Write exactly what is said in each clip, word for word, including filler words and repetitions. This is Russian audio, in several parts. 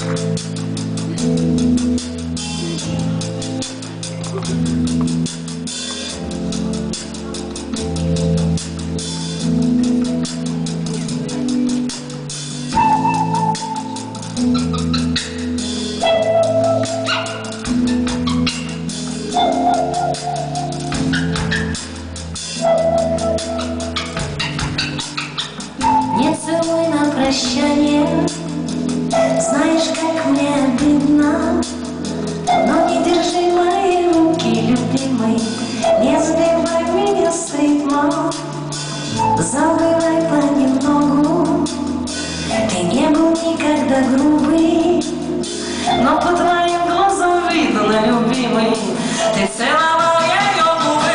Не целуй на прощание, знаешь, как мне обидно, но не держи мои руки, любимый, не сбивай меня с ритма, забывай понемногу. Ты не был никогда грубый, но по твоим глазам видно, любимый, ты целовал ее губы.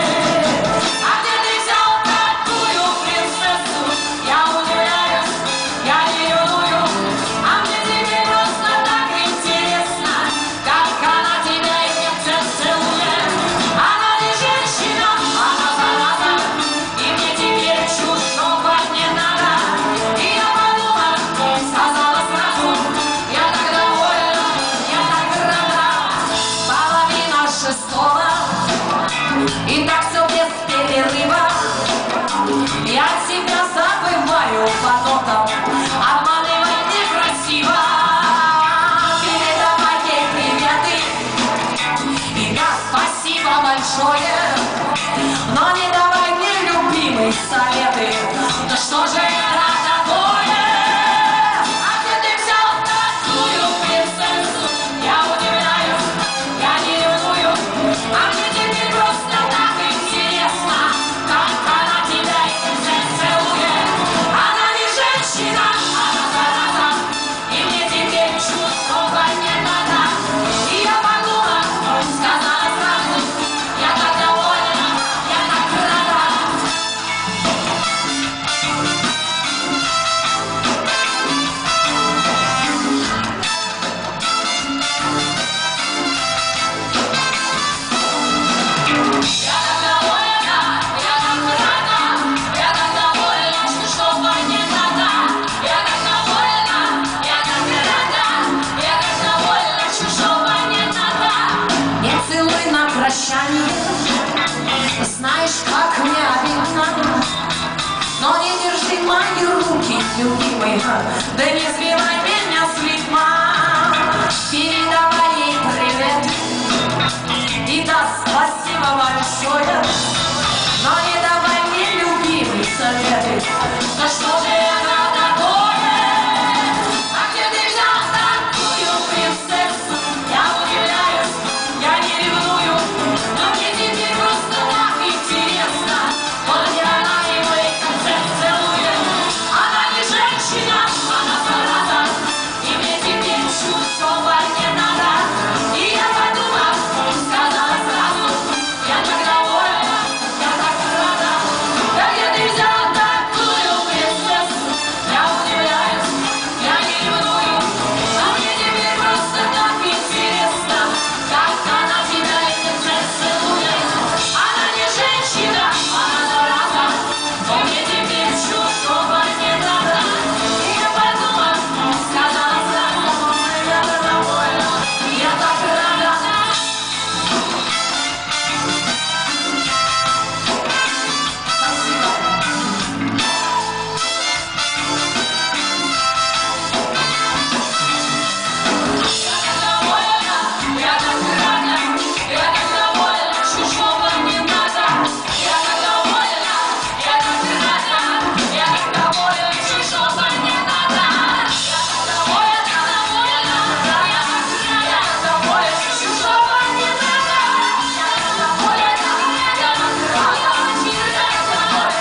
А где ты взял такую принцессу? Я удивляюсь, я не ревную. А мне тебе просто так интересно, как она тебя и сердце целует. Она не женщина, она зараза, и мне теперь чужого не надо. И я подумала, сказала сразу, я так довольна, я так рада. Половина шестого, и так все без перерыва. Я тебя забываю по нотам, обманывать некрасиво. Передавай ей приветы, и да, спасибо большое, но не давай мне, любимый, советы. Да что же это такое? А где ты взял такую принцессу? Я удивляюсь, я не ревную. А мне теперь просто так интересно, как она тебя и сердце целует. Она не женщина, она зараза, и мне теперь чужого не надо. И я подумала, сказала сразу, я так довольна, я так рада. Я так довольна, я так рада, я так довольна, что чужого не надо. Я так довольна, я так рада, я так довольна, что чужого не надо. Не целуй на прощание, знаешь, как мне обидно, но не держи мои руки, любимый, да не